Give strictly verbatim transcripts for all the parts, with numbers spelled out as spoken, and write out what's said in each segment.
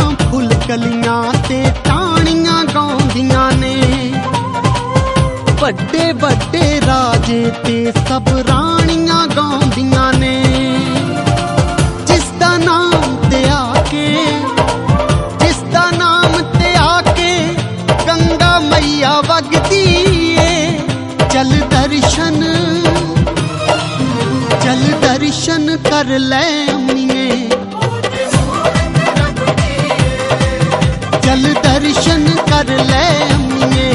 Full कलियां ते ताणियां गाउंदियां ने। बड़े बड़े राजे ते सब राणियां गाउंदियां ने। जिसदा नाम ते आके जिसदा नाम ते आके गंगा मैया वगदी है। चल दर्शन चल दर्शन कर ले अम्मीए, चल दर्शन कर ले अम्मीए,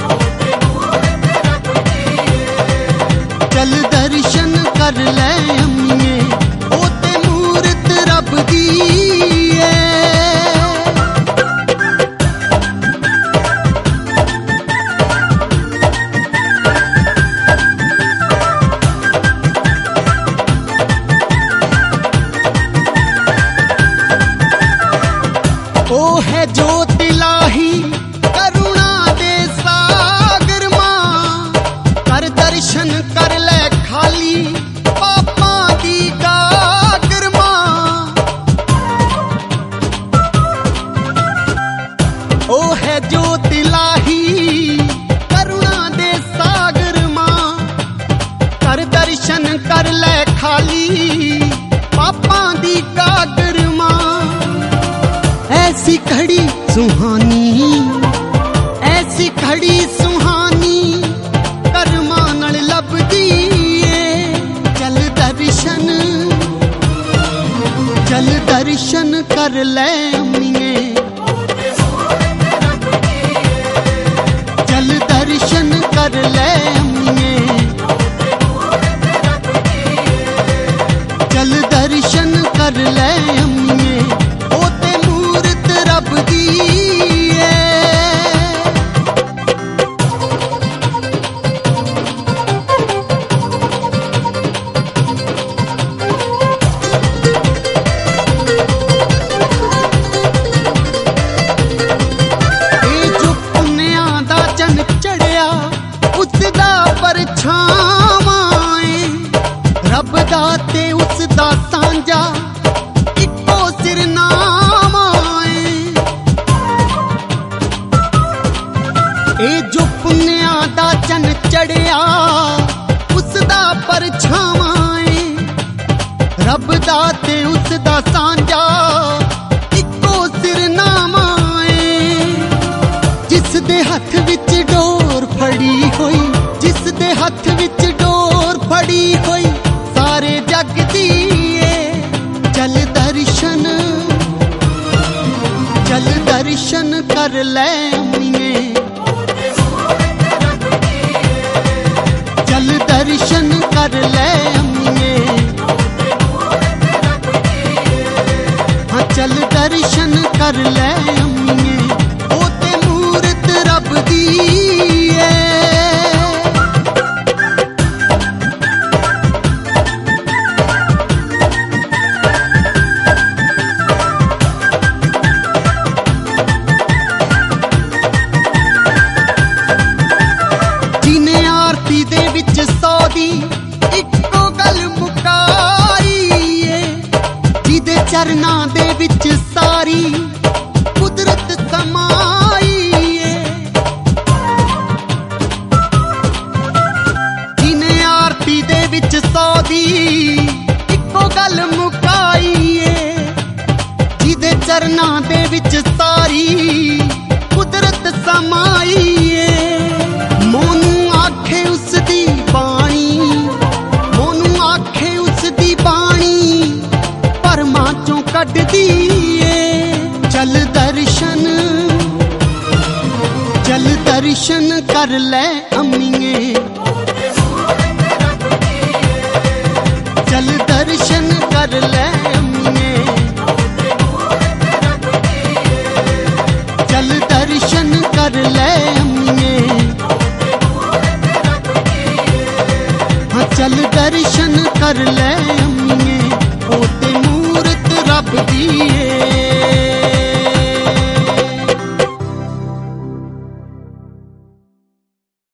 चल दर्शन कर ले अम्मीए, ओ ते मूरत रब दी है। ओ है जोत इलाही करुणा दे सागर मां, कर दर्शन कर ले खाली पापां दी गागर मां। ओ है जोत इलाही करुणा दे सागर मां, कर दर्शन कर ले खाली पापां दी गागर मां। ऐसी घड़ी सुहानी ऐसी घड़ी सुहानी करमां नाल लभदी है। चल दर्शन चल दर्शन कर ले अम्मीए, चल दर्शन कर ले अम्मीए, चल दर्शन कर ले अम्मीए, ओ ते मूरत रब दी है। ए जो पुन्नियां दा चन चढ़िया उसदा परछावां ऐ, रब दा ते उसदा सांझा इक्को सिरनामा ऐ। ए जो पुन्नियां दा चन चढ़िया उसदा परछावां ऐ, रब दा ते उसदा सांझा इक्को सिरनामा ऐ। जिस दे हथ विच डोर फड़ी होई जिस दे हथ विच डोर फड़ी होई सारे जग दी है। चल दर्शन चल दर्शन कर ले अम्मीए, चल दर्शन कर ले अम्मीए, हाँ चल दर्शन कर ले अम्मीए, ओ ते मूरत रब दी है। जिने आरती दे विच सौ दी इक्को गल मुकाई है, जिदे चरनां दे विच सारी कुदरत समाई है। जिने आरती दे विच सौ दी इक्को गल मुकाई है, जिदे चरनां दे विच सारी कुदरत समाई है। मोनू आखे उसदी बाणी मोनू आखे उसदी बाणी भरमां चों कढदी है। चल दर्शन चल दर्शन कर ले अम्मीए, चल दर्शन कर ले अम्मीए, चल दर्शन कर ले अम्मीए, हाँ चल दर्शन कर ले अम्मीए, ओ ते मूरत रब दी है।